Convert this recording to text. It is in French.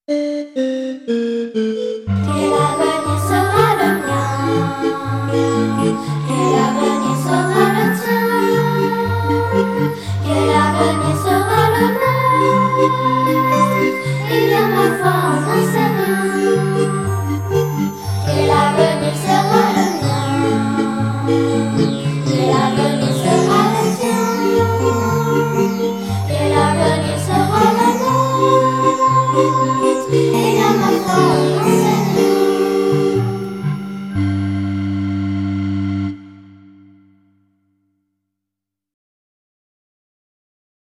l'avenir sera le mien, que l'avenir sera le tien, que l'avenir sera le nôtre. Il y a ma foi en un